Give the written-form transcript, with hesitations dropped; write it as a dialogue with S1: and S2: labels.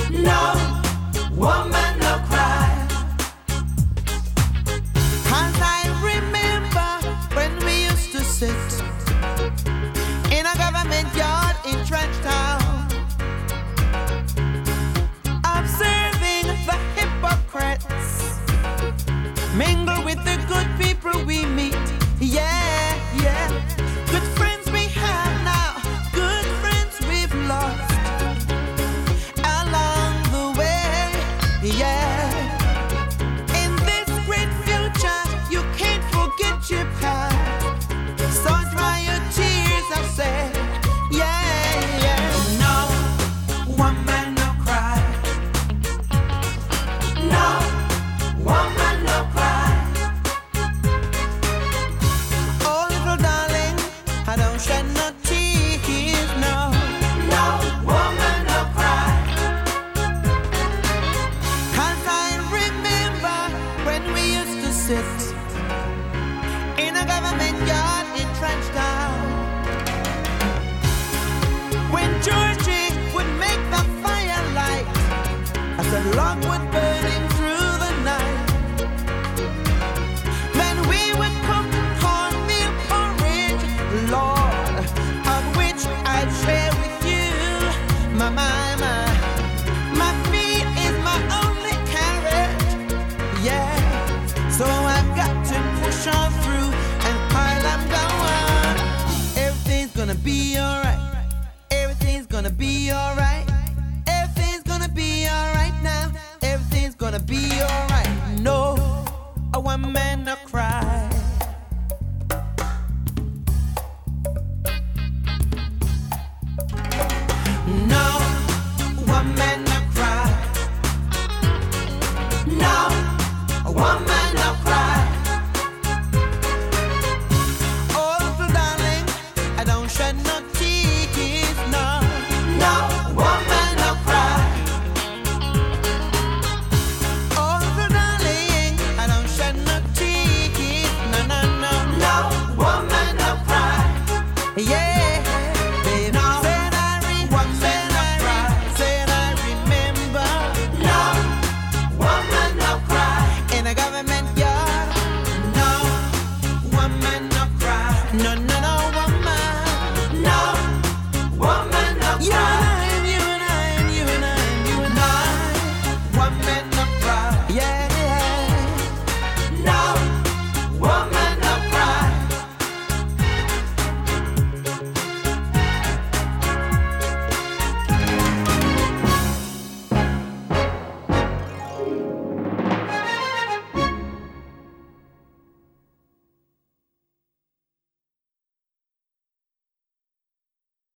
S1: No woman, no cry.
S2: 'Cause I remember when we used to sit in a government yard in Trench Town, observing the hypocrites mingle with the good people we meet. Yeah, yeah. Good friends we have now, good friends we've lost along the way. Yeah. In this great future, you can't forget your past. So dry your tears, I say. Yeah, yeah.
S1: No woman, no cry. No woman, no cry.
S2: Oh, little darling, I don't shed no tears, no.
S1: No woman, no cry.
S2: 'Cause I remember when we used to sit in a government yard in Trench Town, when Georgie would make the firelight, I said, long would burn.